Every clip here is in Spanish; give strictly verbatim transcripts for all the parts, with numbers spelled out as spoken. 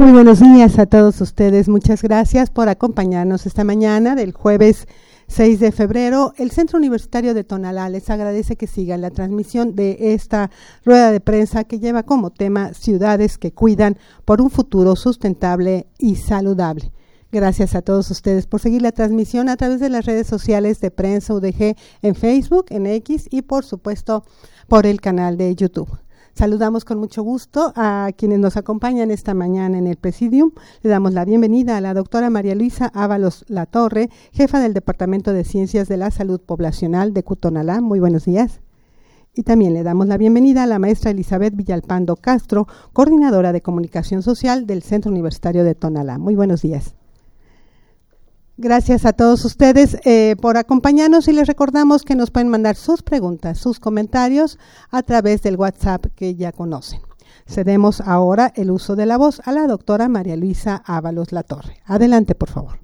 Muy buenos días a todos ustedes. Muchas gracias por acompañarnos esta mañana del jueves seis de febrero. El Centro Universitario de Tonalá les agradece que sigan la transmisión de esta rueda de prensa que lleva como tema Ciudades que cuidan por un futuro sustentable y saludable. Gracias a todos ustedes por seguir la transmisión a través de las redes sociales de Prensa U D G en Facebook, en X y por supuesto por el canal de YouTube. Saludamos con mucho gusto a quienes nos acompañan esta mañana en el Presidium. Le damos la bienvenida a la doctora María Luisa Ábalos Latorre, jefa del Departamento de Ciencias de la Salud Poblacional de Tonalá. Muy buenos días. Y también le damos la bienvenida a la maestra Elizabeth Villalpando Castro, coordinadora de Comunicación Social del Centro Universitario de Tonalá. Muy buenos días. Gracias a todos ustedes eh, por acompañarnos y les recordamos que nos pueden mandar sus preguntas, sus comentarios a través del WhatsApp que ya conocen. Cedemos ahora el uso de la voz a la doctora María Luisa Ábalos Latorre. Adelante, por favor.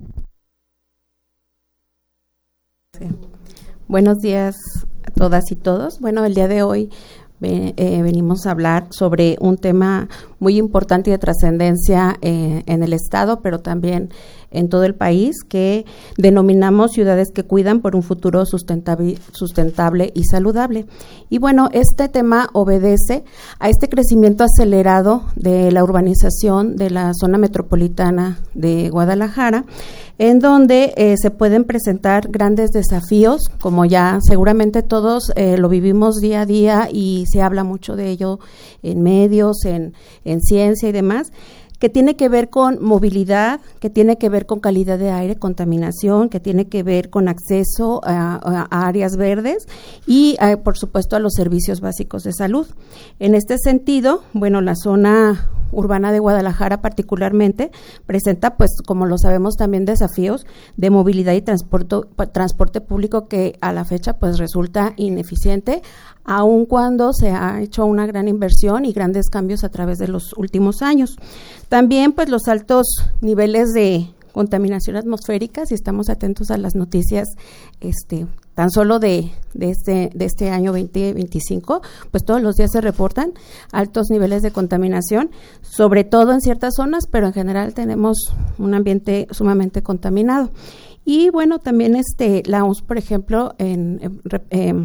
Sí. Buenos días a todas y todos. Bueno, el día de hoy eh, eh, venimos a hablar sobre un tema muy importante y de trascendencia eh, en el Estado, pero también en todo el país, que denominamos ciudades que cuidan por un futuro sustentable, sustentable y saludable. Y bueno, este tema obedece a este crecimiento acelerado de la urbanización de la zona metropolitana de Guadalajara, en donde eh, se pueden presentar grandes desafíos, como ya seguramente todos eh, lo vivimos día a día y se habla mucho de ello en medios, en, en ciencia y demás, que tiene que ver con movilidad, que tiene que ver con calidad de aire, contaminación, que tiene que ver con acceso a, a áreas verdes y, a, por supuesto, a los servicios básicos de salud. En este sentido, bueno, la zona urbana de Guadalajara particularmente presenta, pues, como lo sabemos, también desafíos de movilidad y transporte, transporte público que a la fecha, pues, resulta ineficiente, aun cuando se ha hecho una gran inversión y grandes cambios a través de los últimos años. También, pues, los altos niveles de contaminación atmosférica, si estamos atentos a las noticias, este, tan solo de, de este de este año veinte veinticinco, pues todos los días se reportan altos niveles de contaminación, sobre todo en ciertas zonas, pero en general tenemos un ambiente sumamente contaminado. Y bueno, también este la O M S, por ejemplo, en, en, en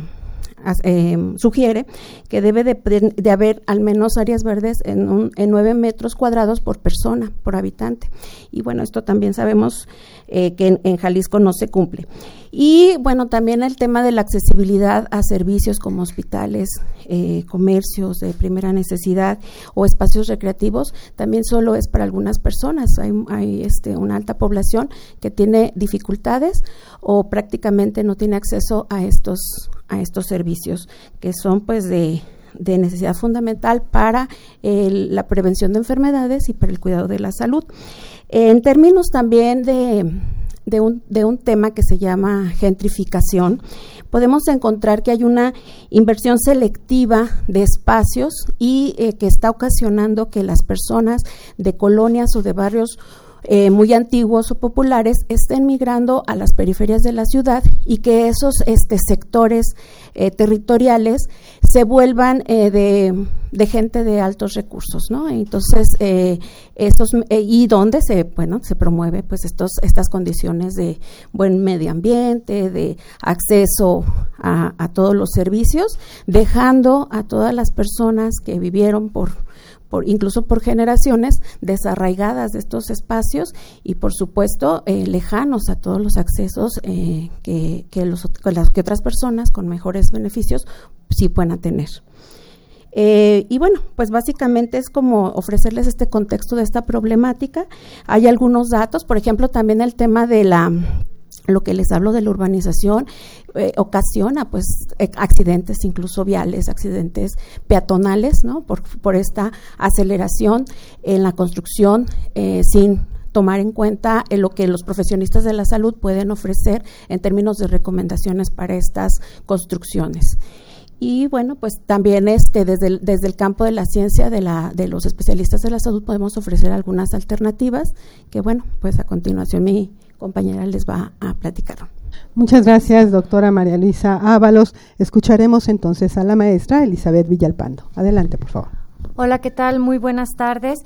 Eh, sugiere que debe de, de haber al menos áreas verdes en, un, en nueve metros cuadrados por persona, por habitante. Y bueno, esto también sabemos eh, que en, en Jalisco no se cumple. Y bueno, también el tema de la accesibilidad a servicios como hospitales, eh, comercios de primera necesidad o espacios recreativos, también solo es para algunas personas. Hay, hay este, una alta población que tiene dificultades o prácticamente no tiene acceso a estos a estos servicios que son pues de, de necesidad fundamental para el, la prevención de enfermedades y para el cuidado de la salud. En términos también de, de, un, de un tema que se llama gentrificación, podemos encontrar que hay una inversión selectiva de espacios y eh, que está ocasionando que las personas de colonias o de barrios Eh, muy antiguos o populares estén migrando a las periferias de la ciudad y que esos este, sectores eh, territoriales se vuelvan eh, de, de gente de altos recursos, ¿no? Entonces, eh, estos eh, y donde se, bueno, se promueve pues estos estas condiciones de buen medio ambiente, de acceso a, a todos los servicios, dejando a todas las personas que vivieron por Por, incluso por generaciones desarraigadas de estos espacios y por supuesto eh, lejanos a todos los accesos eh, que, que, los, que, las, que otras personas con mejores beneficios sí puedan tener. Eh, y bueno, pues básicamente es como ofrecerles este contexto de esta problemática. Hay algunos datos, por ejemplo, también el tema de la lo que les hablo de la urbanización eh, ocasiona pues eh, accidentes incluso viales, accidentes peatonales, ¿no? Por, por esta aceleración en la construcción eh, sin tomar en cuenta eh, lo que los profesionistas de la salud pueden ofrecer en términos de recomendaciones para estas construcciones. Y bueno, pues también este desde el, desde el campo de la ciencia de la de los especialistas de la salud podemos ofrecer algunas alternativas que bueno, pues a continuación mi compañera les va a platicar. Muchas gracias, doctora María Luisa Ábalos. Escucharemos entonces a la maestra Elizabeth Villalpando. Adelante, por favor. Hola, ¿qué tal? Muy buenas tardes.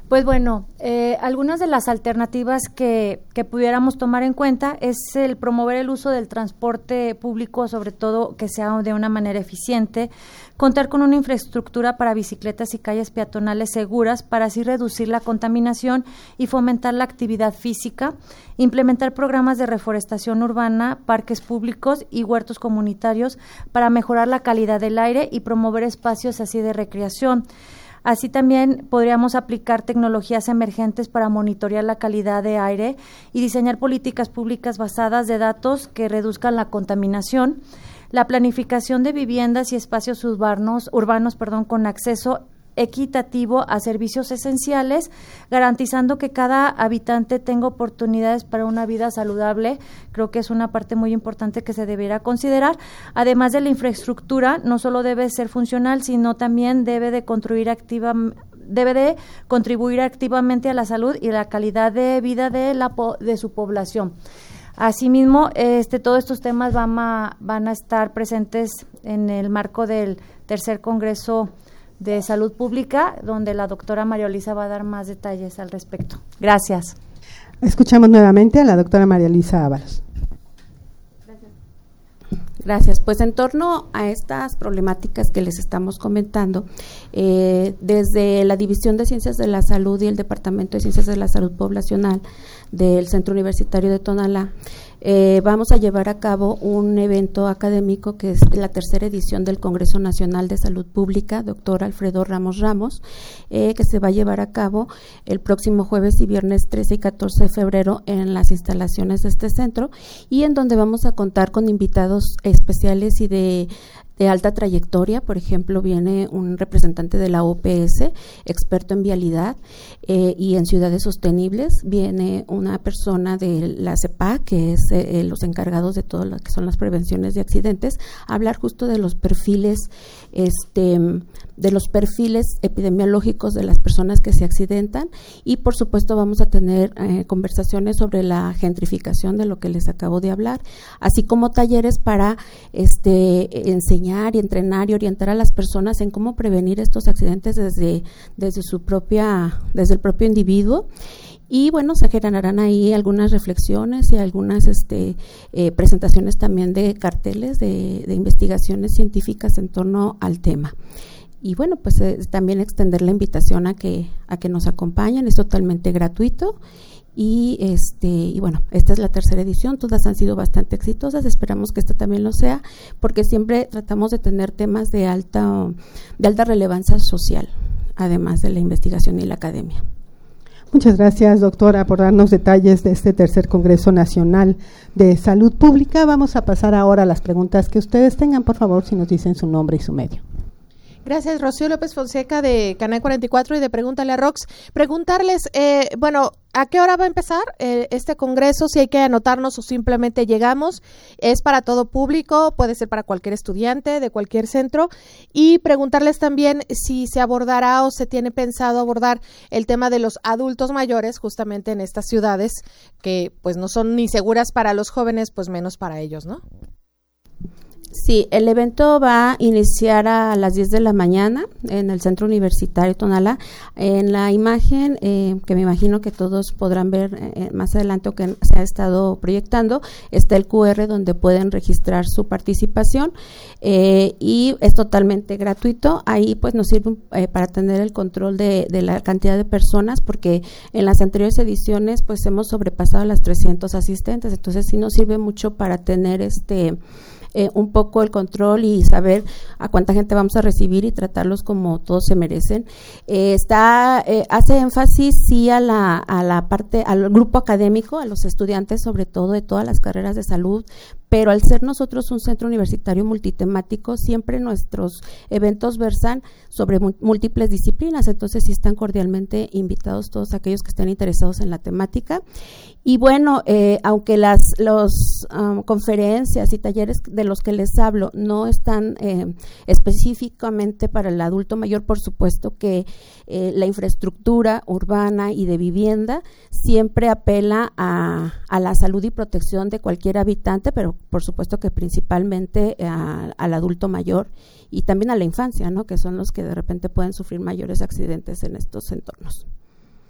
Pues bueno, eh, algunas de las alternativas que, que pudiéramos tomar en cuenta es el promover el uso del transporte público, sobre todo que sea de una manera eficiente, contar con una infraestructura para bicicletas y calles peatonales seguras para así reducir la contaminación y fomentar la actividad física, implementar programas de reforestación urbana, parques públicos y huertos comunitarios para mejorar la calidad del aire y promover espacios así de recreación. Así también podríamos aplicar tecnologías emergentes para monitorear la calidad de aire y diseñar políticas públicas basadas de datos que reduzcan la contaminación, la planificación de viviendas y espacios urbanos, urbanos perdón, con acceso equitativo a servicios esenciales, garantizando que cada habitante tenga oportunidades para una vida saludable. Creo que es una parte muy importante que se deberá considerar. Además de la infraestructura, no solo debe ser funcional, sino también debe de contribuir activa, debe de contribuir activamente a la salud y la calidad de vida de la de su población. Asimismo, este, todos estos temas van a, van a estar presentes en el marco del tercer Congreso de Salud Pública, donde la doctora María Luisa va a dar más detalles al respecto. Gracias. Escuchamos nuevamente a la doctora María Luisa Ábalos. Gracias. Gracias. Pues en torno a estas problemáticas que les estamos comentando, eh, desde la División de Ciencias de la Salud y el Departamento de Ciencias de la Salud Poblacional del Centro Universitario de Tonalá, Eh, vamos a llevar a cabo un evento académico que es la tercera edición del Congreso Nacional de Salud Pública, doctor Alfredo Ramos Ramos, eh, que se va a llevar a cabo el próximo jueves y viernes trece y catorce de febrero en las instalaciones de este centro, y en donde vamos a contar con invitados especiales y de de alta trayectoria. Por ejemplo, viene un representante de la O P S, experto en vialidad eh, y en ciudades sostenibles. Viene una persona de la C E P A, que es eh, los encargados de todo lo que son las prevenciones de accidentes, a hablar justo de los perfiles, este, de los perfiles epidemiológicos de las personas que se accidentan, y por supuesto vamos a tener eh, conversaciones sobre la gentrificación de lo que les acabo de hablar, así como talleres para este enseñar y entrenar y orientar a las personas en cómo prevenir estos accidentes desde, desde su propia, desde el propio individuo. Y bueno, se generarán ahí algunas reflexiones y algunas este, eh, presentaciones también de carteles de, de investigaciones científicas en torno al tema. Y bueno, pues eh, también extender la invitación a que, a que nos acompañen, es totalmente gratuito. Y este y bueno, esta es la tercera edición, todas han sido bastante exitosas, esperamos que esta también lo sea, porque siempre tratamos de tener temas de alta de alta relevancia social, además de la investigación y la academia. Muchas gracias, doctora, por darnos detalles de este tercer Congreso Nacional de Salud Pública. Vamos a pasar ahora a las preguntas que ustedes tengan. Por favor, si nos dicen su nombre y su medio. Gracias, Rocío López Fonseca de Canal cuarenta y cuatro y de Pregúntale a Rox. Preguntarles, eh, bueno, ¿a qué hora va a empezar eh, este congreso? Si hay que anotarnos o simplemente llegamos. ¿Es para todo público? Puede ser para cualquier estudiante de cualquier centro. Y preguntarles también si se abordará o se tiene pensado abordar el tema de los adultos mayores justamente en estas ciudades que pues no son ni seguras para los jóvenes, pues menos para ellos, ¿no? Sí, el evento va a iniciar a las diez de la mañana en el Centro Universitario Tonalá. En la imagen, eh, que me imagino que todos podrán ver eh, más adelante o que se ha estado proyectando, está el cu erre donde pueden registrar su participación eh, y es totalmente gratuito. Ahí pues nos sirve eh, para tener el control de, de la cantidad de personas, porque en las anteriores ediciones pues hemos sobrepasado las trescientos asistentes, entonces sí nos sirve mucho para tener este Eh, un poco el control y saber a cuánta gente vamos a recibir y tratarlos como todos se merecen. Eh, está eh, hace énfasis sí a la a la parte al grupo académico, a los estudiantes sobre todo de todas las carreras de salud, pero al ser nosotros un centro universitario multitemático, siempre nuestros eventos versan sobre múltiples disciplinas, entonces sí están cordialmente invitados todos aquellos que estén interesados en la temática. Y bueno, eh, aunque las los um, conferencias y talleres de los que les hablo no están eh, específicamente para el adulto mayor, por supuesto que eh, la infraestructura urbana y de vivienda siempre apela a, a la salud y protección de cualquier habitante, pero por supuesto que principalmente a, al adulto mayor y también a la infancia, ¿no?, que son los que de repente pueden sufrir mayores accidentes en estos entornos.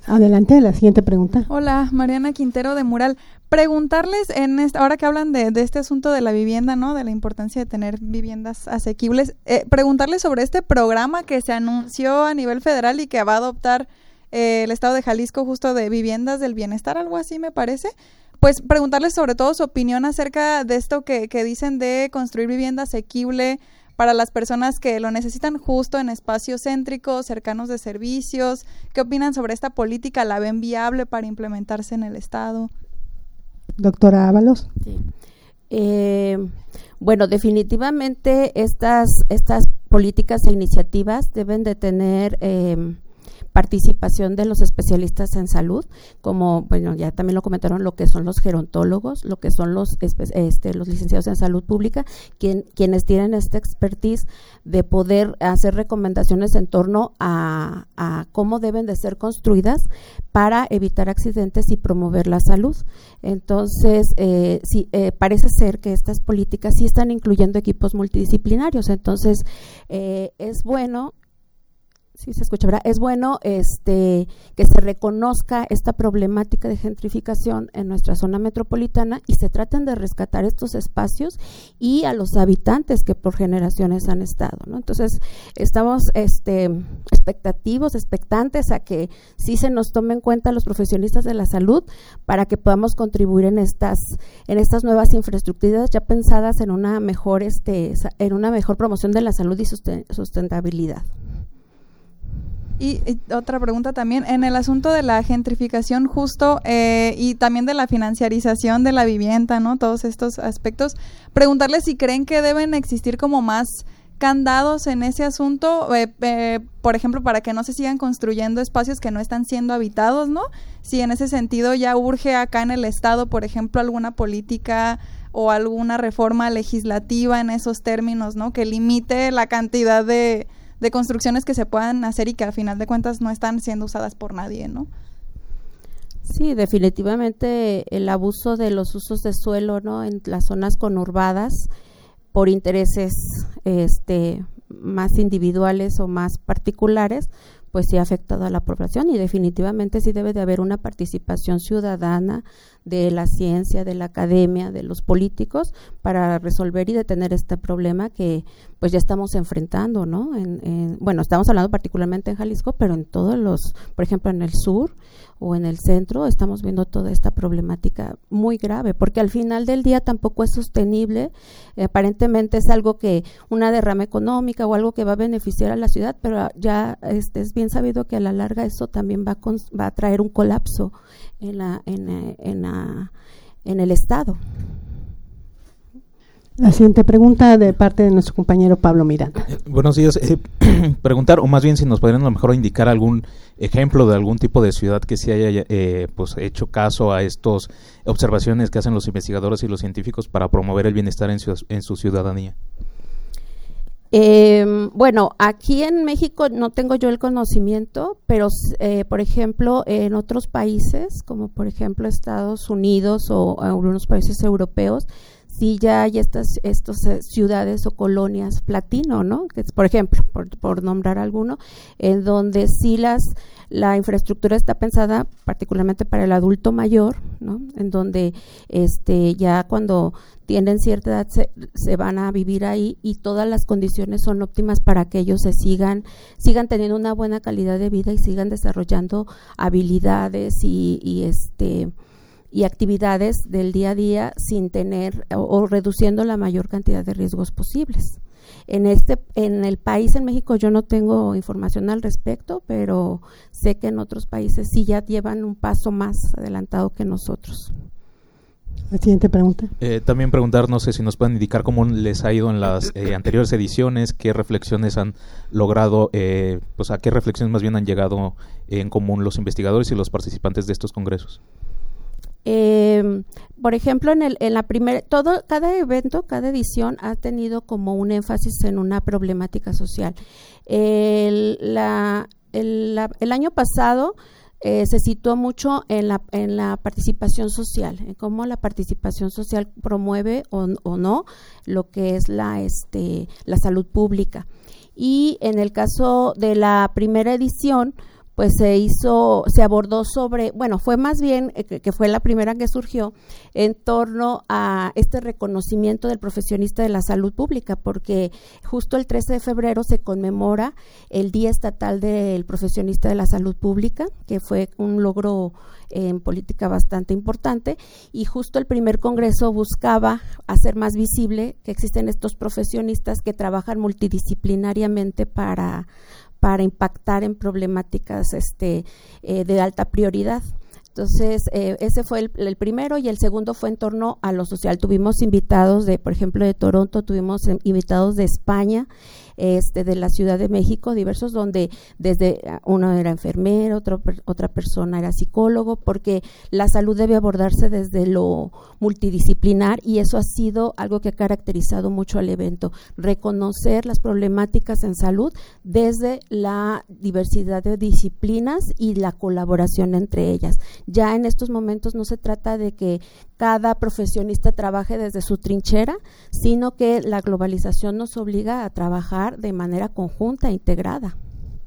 Adelante, la siguiente pregunta. Hola, Mariana Quintero de Mural. Preguntarles, en esta, ahora que hablan de, de este asunto de la vivienda, ¿no? De la importancia de tener viviendas asequibles, eh, preguntarles sobre este programa que se anunció a nivel federal y que va a adoptar eh, el Estado de Jalisco, justo de viviendas del bienestar, algo así me parece. Pues preguntarles sobre todo su opinión acerca de esto que, que dicen de construir vivienda asequible para las personas que lo necesitan, justo en espacios céntricos, cercanos de servicios. ¿Qué opinan sobre esta política? ¿La ven viable para implementarse en el Estado? Doctora Ábalos. Sí. Eh, bueno, definitivamente estas, estas políticas e iniciativas deben de tener eh, participación de los especialistas en salud, como, bueno, ya también lo comentaron, lo que son los gerontólogos, lo que son los este, los licenciados en salud pública, quien, quienes tienen esta expertise de poder hacer recomendaciones en torno a, a cómo deben de ser construidas para evitar accidentes y promover la salud. Entonces, eh, sí, eh, parece ser que estas políticas sí están incluyendo equipos multidisciplinarios, entonces eh, es bueno. Sí, se escucha, ¿verdad? Es bueno este que se reconozca esta problemática de gentrificación en nuestra zona metropolitana y se traten de rescatar estos espacios y a los habitantes que por generaciones han estado, ¿no? Entonces, estamos este expectativos, expectantes a que sí se nos tome en cuenta los profesionistas de la salud para que podamos contribuir en estas en estas nuevas infraestructuras ya pensadas en una mejor este en una mejor promoción de la salud y sustentabilidad. Y, y otra pregunta también, en el asunto de la gentrificación justo eh, y también de la financiarización de la vivienda, ¿no? Todos estos aspectos, preguntarles si creen que deben existir como más candados en ese asunto, eh, eh, por ejemplo, para que no se sigan construyendo espacios que no están siendo habitados, ¿no? Si en ese sentido ya urge acá en el Estado, por ejemplo, alguna política o alguna reforma legislativa en esos términos, ¿no? Que limite la cantidad de de construcciones que se puedan hacer y que al final de cuentas no están siendo usadas por nadie, ¿no? Sí, definitivamente el abuso de los usos de suelo, ¿no? En las zonas conurbadas por intereses este más individuales o más particulares, pues sí ha afectado a la población y definitivamente sí debe de haber una participación ciudadana de la ciencia, de la academia, de los políticos para resolver y detener este problema que pues ya estamos enfrentando, ¿no? En, en, bueno, estamos hablando particularmente en Jalisco, pero en todos los, por ejemplo, en el sur o en el centro estamos viendo toda esta problemática muy grave, porque al final del día tampoco es sostenible, eh, aparentemente es algo que, una derrama económica o algo que va a beneficiar a la ciudad, pero ya este, es bien sabido que a la larga eso también va a, con, va a traer un colapso en la, en, en, la, en el Estado. La siguiente pregunta de parte de nuestro compañero Pablo Miranda. Eh, buenos días. Eh, preguntar, o más bien si nos podrían a lo mejor indicar algún ejemplo de algún tipo de ciudad que se haya eh, pues hecho caso a estas observaciones que hacen los investigadores y los científicos para promover el bienestar en su, en su ciudadanía. Eh, bueno, aquí en México no tengo yo el conocimiento, pero eh, por ejemplo en otros países, como por ejemplo Estados Unidos o algunos países europeos, sí ya hay estas estas ciudades o colonias platino, ¿no? Que es, por ejemplo, por, por nombrar alguno, en donde sí las la infraestructura está pensada particularmente para el adulto mayor, ¿no? En donde este ya cuando tienen cierta edad se, se van a vivir ahí y todas las condiciones son óptimas para que ellos se sigan sigan teniendo una buena calidad de vida y sigan desarrollando habilidades y, y este y actividades del día a día sin tener o, o reduciendo la mayor cantidad de riesgos posibles. En este en el país, en México, yo no tengo información al respecto, pero sé que en otros países sí ya llevan un paso más adelantado que nosotros. La siguiente pregunta. Eh, también preguntar, no sé si nos pueden indicar cómo les ha ido en las eh, anteriores ediciones, qué reflexiones han logrado, eh, pues a qué reflexiones más bien han llegado en común los investigadores y los participantes de estos congresos. Eh, por ejemplo, en el en la primera todo cada evento, cada edición ha tenido como un énfasis en una problemática social. El, la, el, la, el año pasado eh, se situó mucho en la en la participación social, en cómo la participación social promueve o, o no lo que es la este la salud pública. Y en el caso de la primera edición, pues se hizo, se abordó sobre, bueno, fue más bien, eh, que, que fue la primera que surgió, en torno a este reconocimiento del profesionista de la salud pública, porque justo el trece de febrero se conmemora el Día Estatal del Profesionista de la Salud Pública, que fue un logro en política bastante importante, y justo el primer congreso buscaba hacer más visible que existen estos profesionistas que trabajan multidisciplinariamente para para impactar en problemáticas este, eh, de alta prioridad. Entonces, eh, ese fue el, el primero, y el segundo fue en torno a lo social. Tuvimos invitados de, por ejemplo, de Toronto, tuvimos eh, invitados de España, este, de la Ciudad de México, diversos, donde desde uno era enfermero, otro, otra persona era psicólogo, porque la salud debe abordarse desde lo multidisciplinar, y eso ha sido algo que ha caracterizado mucho al evento, reconocer las problemáticas en salud desde la diversidad de disciplinas y la colaboración entre ellas. Ya en estos momentos no se trata de que cada profesionista trabaje desde su trinchera, sino que la globalización nos obliga a trabajar de manera conjunta e integrada.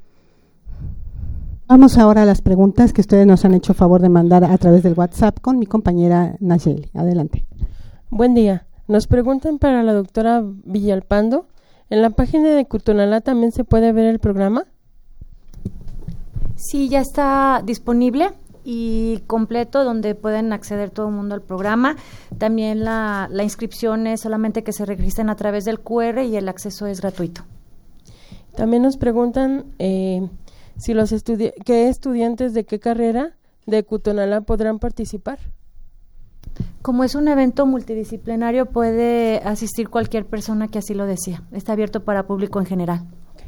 Vamos ahora a las preguntas que ustedes nos han hecho favor de mandar a través del WhatsApp con mi compañera Nayeli. Adelante. Buen día. Nos preguntan para la doctora Villalpando, ¿en la página de Cutonalá también se puede ver el programa? Sí, ya está disponible y completo, donde pueden acceder todo el mundo al programa. También la, la inscripción es solamente que se registren a través del cu erre y el acceso es gratuito. También nos preguntan eh, si los estudi- qué estudiantes de qué carrera de Cutonalá podrán participar. Como es un evento multidisciplinario, puede asistir cualquier persona que así lo desea. Está abierto para público en general.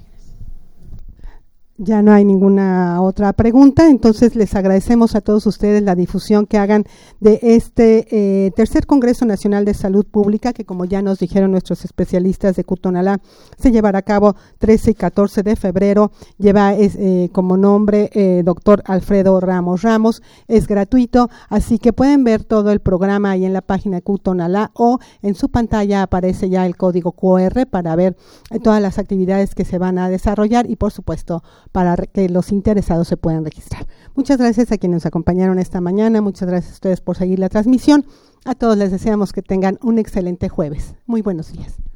Ya no hay ninguna otra pregunta, entonces les agradecemos a todos ustedes la difusión que hagan de este eh, tercer Congreso Nacional de Salud Pública, que como ya nos dijeron nuestros especialistas de Cutonalá, se llevará a cabo trece y catorce de febrero, lleva es, eh, como nombre eh, doctor Alfredo Ramos Ramos, es gratuito, así que pueden ver todo el programa ahí en la página de Cutonalá, o en su pantalla aparece ya el código cu erre para ver eh, todas las actividades que se van a desarrollar, y por supuesto para que los interesados se puedan registrar. Muchas gracias a quienes nos acompañaron esta mañana, muchas gracias a ustedes por seguir la transmisión. A todos les deseamos que tengan un excelente jueves. Muy buenos días.